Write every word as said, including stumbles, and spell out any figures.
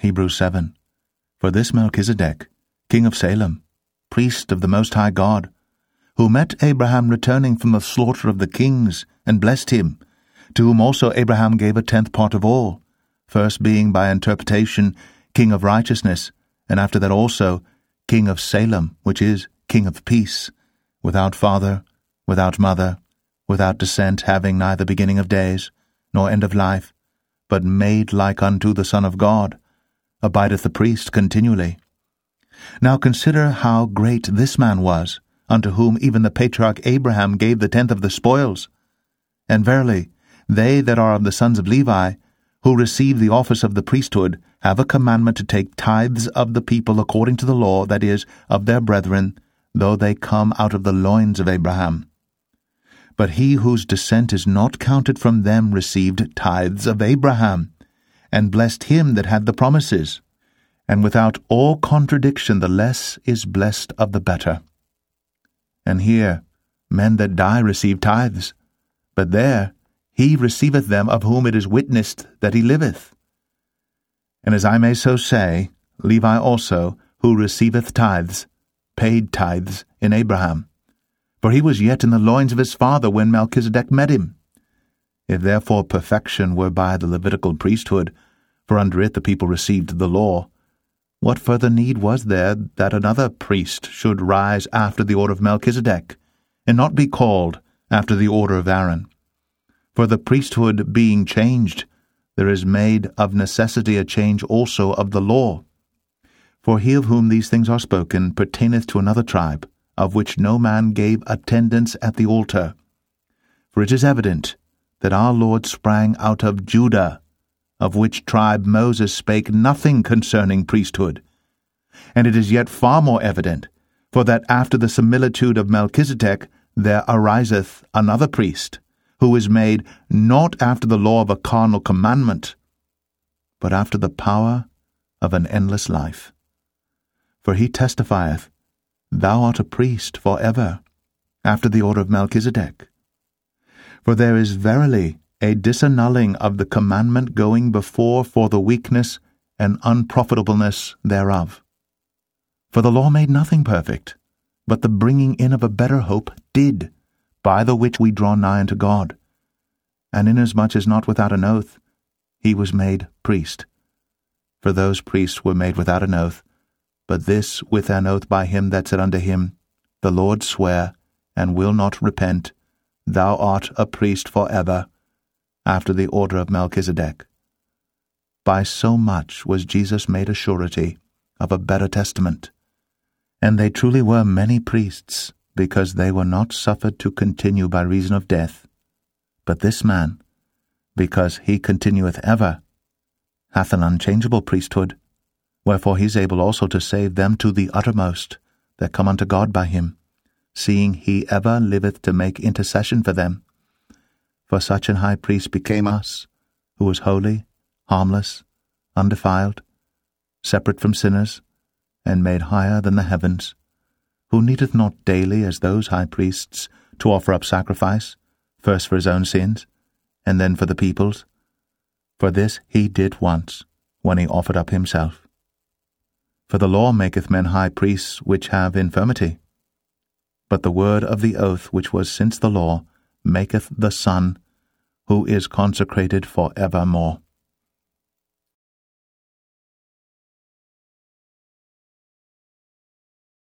Hebrews seven. For this Melchizedek, king of Salem, priest of the Most High God, who met Abraham returning from the slaughter of the kings, and blessed him, to whom also Abraham gave a tenth part of all, first being by interpretation king of righteousness, and after that also king of Salem, which is king of peace, without father, without mother, without descent, having neither beginning of days, nor end of life, but made like unto the Son of God, abideth a priest continually. Now consider how great this man was, unto whom even the patriarch Abraham gave the tenth of the spoils. And verily, they that are of the sons of Levi, who receive the office of the priesthood, have a commandment to take tithes of the people according to the law, that is, of their brethren, though they come out of the loins of Abraham. But he whose descent is not counted from them received tithes of Abraham, and blessed him that had the promises. And without all contradiction the less is blessed of the better. And here men that die receive tithes, but there he receiveth them of whom it is witnessed that he liveth. And as I may so say, Levi also, who receiveth tithes, paid tithes in Abraham. For he was yet in the loins of his father when Melchizedek met him. If therefore perfection were by the Levitical priesthood, for under it the people received the law, what further need was there that another priest should rise after the order of Melchizedek, and not be called after the order of Aaron? For the priesthood being changed, there is made of necessity a change also of the law. For he of whom these things are spoken pertaineth to another tribe, of which no man gave attendance at the altar. For it is evident that our Lord sprang out of Judah, of which tribe Moses spake nothing concerning priesthood. And it is yet far more evident, for that after the similitude of Melchizedek there ariseth another priest, who is made not after the law of a carnal commandment, but after the power of an endless life. For he testifieth, Thou art a priest for ever, after the order of Melchizedek. For there is verily a disannulling of the commandment going before for the weakness and unprofitableness thereof. For the law made nothing perfect, but the bringing in of a better hope did, by the which we draw nigh unto God. And inasmuch as not without an oath, he was made priest. For those priests were made without an oath, but this with an oath by him that said unto him, The Lord sware, and will not repent, Thou art a priest for ever, after the order of Melchizedek. By so much was Jesus made a surety of a better testament. And they truly were many priests, because they were not suffered to continue by reason of death. But this man, because he continueth ever, hath an unchangeable priesthood, wherefore he is able also to save them to the uttermost that come unto God by him, seeing he ever liveth to make intercession for them. For such an high priest became us, who was holy, harmless, undefiled, separate from sinners, and made higher than the heavens, who needeth not daily, as those high priests, to offer up sacrifice, first for his own sins, and then for the people's. For this he did once, when he offered up himself. For the law maketh men high priests which have infirmity. But the word of the oath which was since the law maketh the Son, who is consecrated for evermore.